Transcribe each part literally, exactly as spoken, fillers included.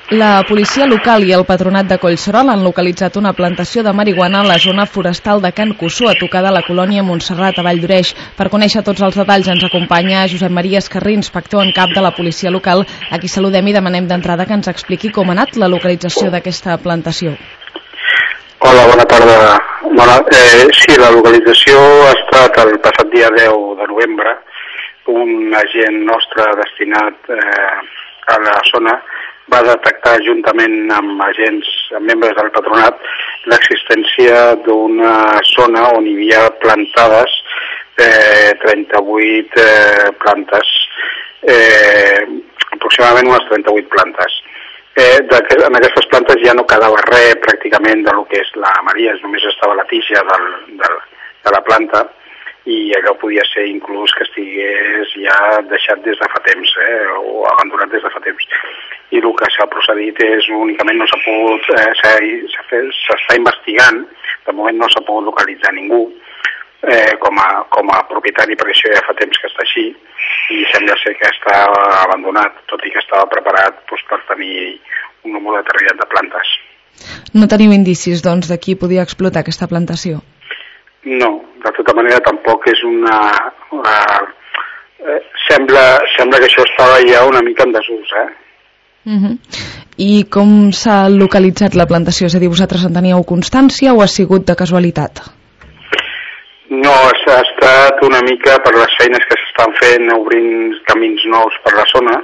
La policia local i el patronat de Collserola han localitzat una plantació de marihuana a la zona forestal de Can Cussó, a tocar de la colònia Montserrat, a Vall d'Oreix. Per conèixer tots els detalls ens acompanya Josep Maria Escarrí, inspector en cap de la policia local. Aquí saludem i demanem d'entrada que ens expliqui com ha anat la localització d'aquesta plantació. Hola, bona tarda. Bona, eh, sí, la localització ha estat el passat dia deu de novembre. Un agent nostre destinat eh, a la zona va detectar juntament amb agents, amb membres del patronat, l'existència d'una zona on hi havia plantades eh, trenta-vuit eh, plantes, eh, aproximadament unes trenta-vuit plantes. Eh, en aquestes plantes ja no quedava res pràcticament de lo que és la maria, només estava la tija del, del, de la planta, i allò podia ser inclús que estigués ja deixat des de fa temps, eh, o abandonat des de fa temps. I el que s'ha procedit és únicament no s'ha pogut, eh, s'està investigant, de moment no s'ha pogut localitzar ningú eh, com, a, com a propietari, perquè això ja fa temps que està així, i sembla ser que està abandonat, tot i que estava preparat doncs, per tenir un número determinat de plantes. No teniu indicis, doncs, de qui podia explotar aquesta plantació? No, de tota manera tampoc és una... una eh, sembla, sembla que això estava ja una mica en desús, eh? Uh-huh. I com s'ha localitzat la plantació? És a dir, vosaltres en teníeu constància o ha sigut de casualitat? No, ha estat una mica per les feines que s'estan fent, obrint camins nous per la zona,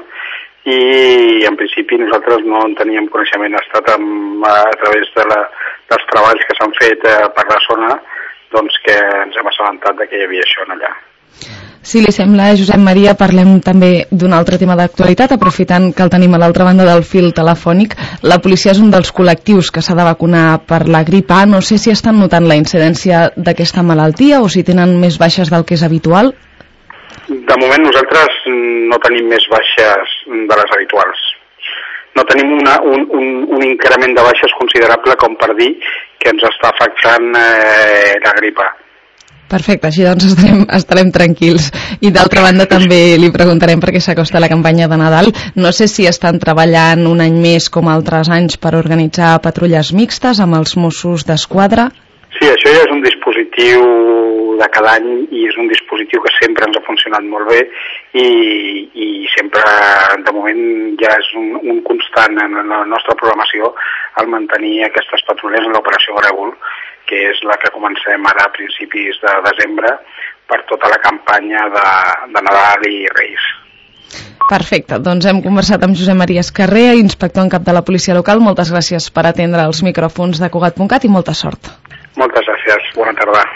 i en principi nosaltres no en teníem coneixement. Ha estat amb, a través de la, dels treballs que s'han fet eh, per la zona, doncs que ens hem assabentat de que hi havia això allà. Si li sembla, Josep Maria, parlem també d'un altre tema d'actualitat, aprofitant que el tenim a l'altra banda del fil telefònic. La policia és un dels col·lectius que s'ha de vacunar per la grip A. No sé si estan notant la incidència d'aquesta malaltia o si tenen més baixes del que és habitual. De moment nosaltres no tenim més baixes de les habituals. No tenim una, un, un, un increment de baixes considerable com per dir que ens està afectant eh, la gripa. Perfecte, així doncs estarem, estarem tranquils. I d'altra banda també li preguntarem perquè s'acosta la campanya de Nadal. No sé si estan treballant un any més com altres anys per organitzar patrulles mixtes amb els Mossos d'Esquadra. Sí, això ja és un dispositiu de cada any i és un dispositiu que sempre ens ha funcionat molt bé i, i sempre, de moment, ja és un, un constant en la nostra programació el mantenir aquestes patrulles en l'operació Grèvol, que és la que comencem ara a principis de desembre per tota la campanya de, de Nadal i Reis. Perfecte, doncs hem conversat amb Josep Maria Escarré, inspector en cap de la policia local. Moltes gràcies per atendre els micròfons de Cugat punt cat i molta sort. Moltes gràcies, bona tarda.